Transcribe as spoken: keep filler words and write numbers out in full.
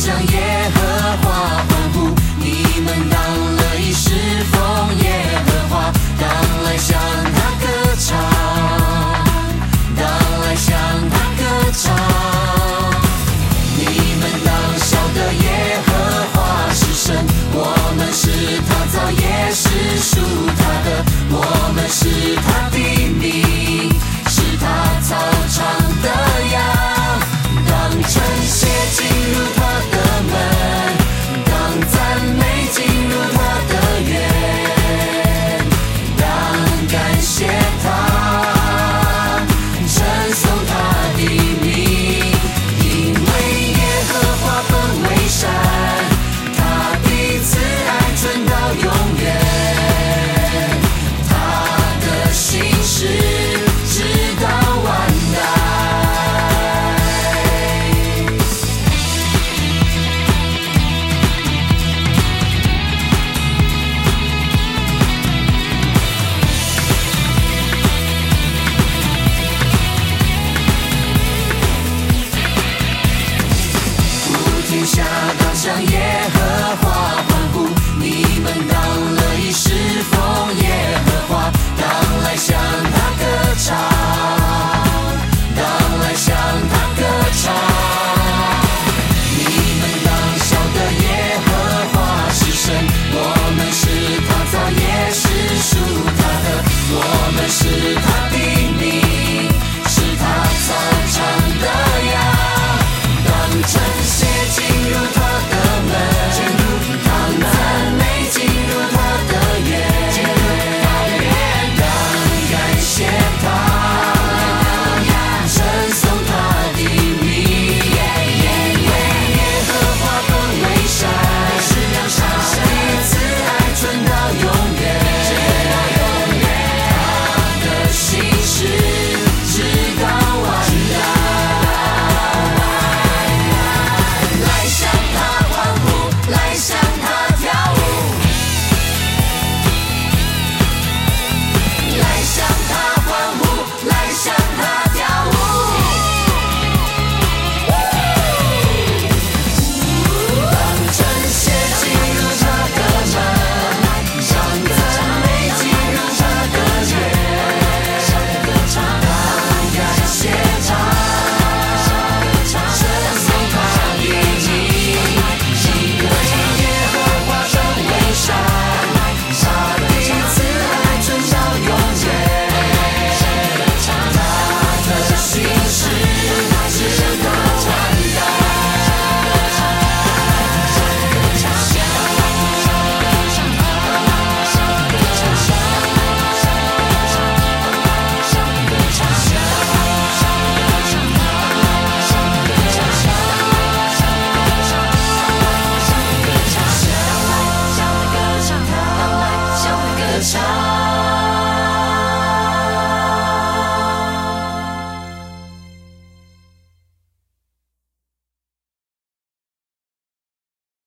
向耶和华欢呼，你们当乐意侍奉耶和华，当来向他歌唱，当来向他歌唱。你们当晓得耶和华是神，我们是他造也是属他的，我们是他的民，是他草场的羊。当称谢进入他的门，当赞美进入他的园，当感谢他，称颂他的名，因为耶和华本为善，他的慈爱存到永远，他的心事直到万代。天下当向耶